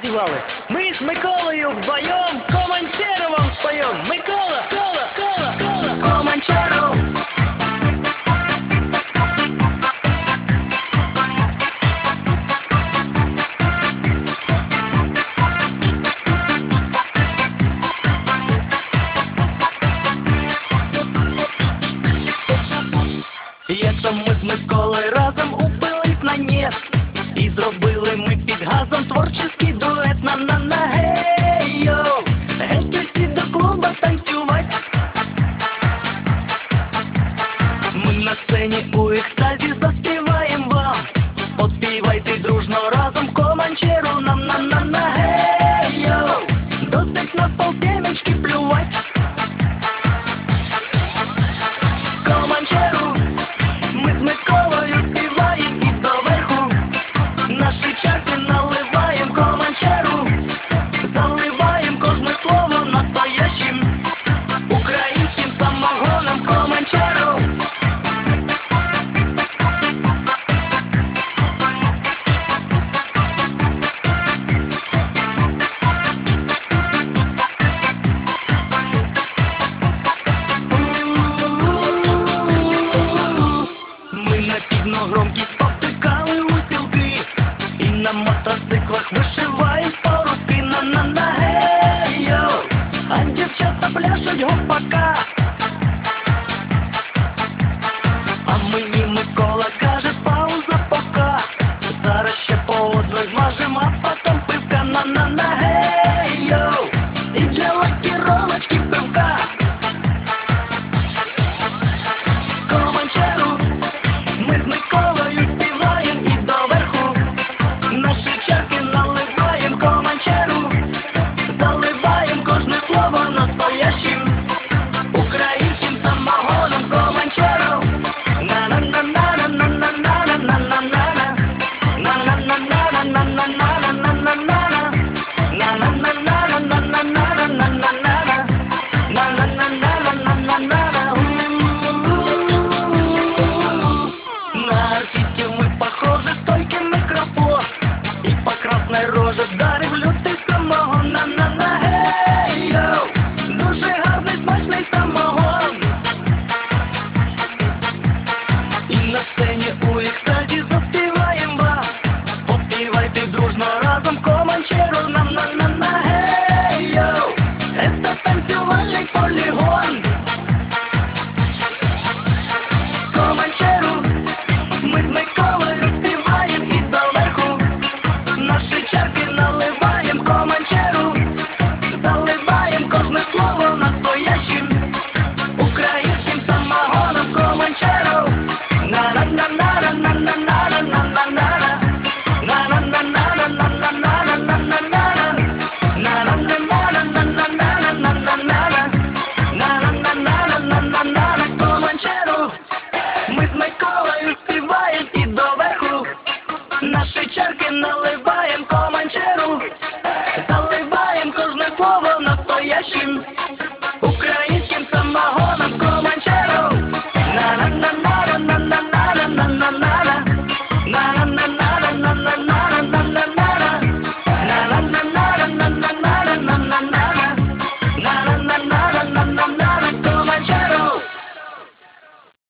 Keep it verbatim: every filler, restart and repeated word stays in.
співали. Ми з Миколою вдвоєм Команчеру вам споєм. Микола, кола, кола, кола, Команчеру. Є то ми з Миколою разом упились на нет, і зробили ми під газом творчий дует. На-на-на, гей-йоу, геть усі до клуба танцювать. Ми на сцені у екстазі заспіваєм вам. Поспівайте дружно разом Команчеру нам. На-на-на, гей-йоу, досить на полтемечки плювать. Команчеру ми з Миколою співаєм і доверху наші чарки наливаєм. Команчеру заливаєм кожне слово настоящим українським самогоном. Команчеру. Громкість повтикали у сілки, і на мотоциклах вишивають по-русски. На-на-на, гей-йоу, а дівчата пляшуть гопака. А мені Микола